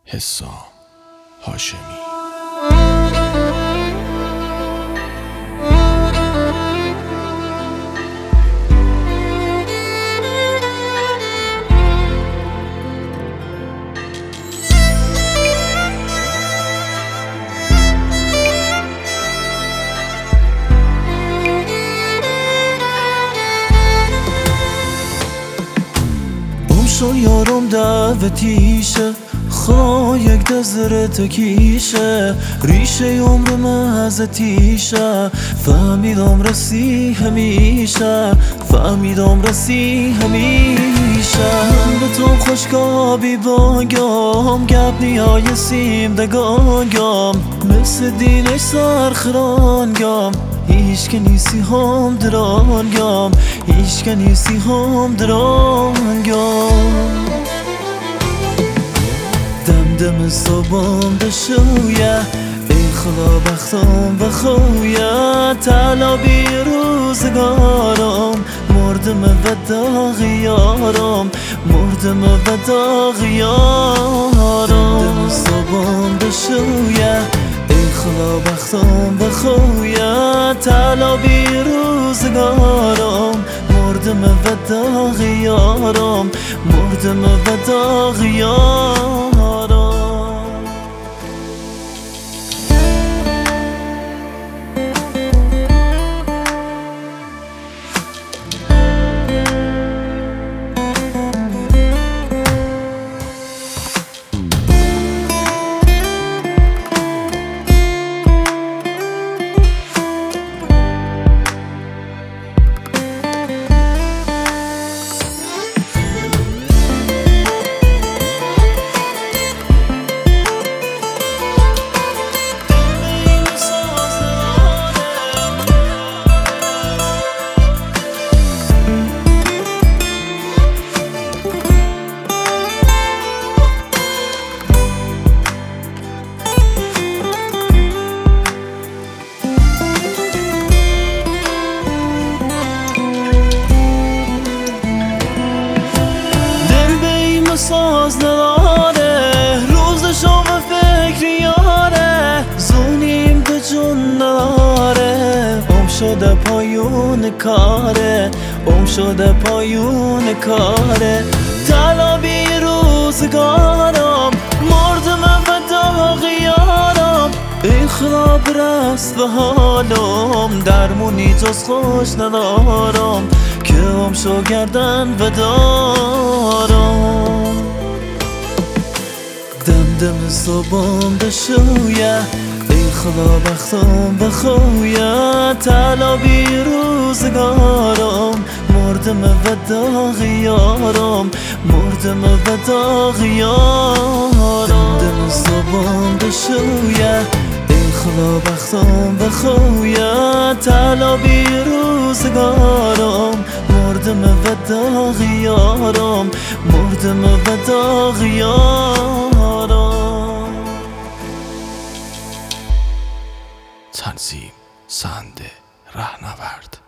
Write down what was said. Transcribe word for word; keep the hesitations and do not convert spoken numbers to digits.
حسام هاشمی. شو یارم دعوتیشه خواه یک دزرت کیشه ریشه عمرم ازتیشه فهمیدم رسی همیشه فهمیدم رسی همیشه به تو خوشگابی باگم گب نیای سیم دگاگم مثل دینش سرخرانگم هیچ که نیستی هم درانگم هیچ که نیستی هم درانگم دم دم صبحم بشویه ای خدا بختم بخویه طلبی روزگارم مردم و داغ یارم مردم و داغ یارم دم صبحم بشویه ای خدا بختم بخویه طلبی روزگارم مردم و داغ یارم مردم و داغ یارم ساز نداره روزشو به فکر یاره زونیم به جون نداره ام شده پایون کاره ام شده پایون کاره طلبی روزگارم مردم و داغ یارم ای خدا برست به حالم درمونی جز خوش ندارم که ام شو گردن و دارم دم دم صبحم بشویه ای خدا بختم بخویه طلبی روزگارم مردم و داغ یارم مردم و داغ یارم دم صبحم بشویه ای خدا بختم بخویه طلبی روزگارم مردم و داغ یارم مردم و داغ یارم تنظیم سند رهنورد.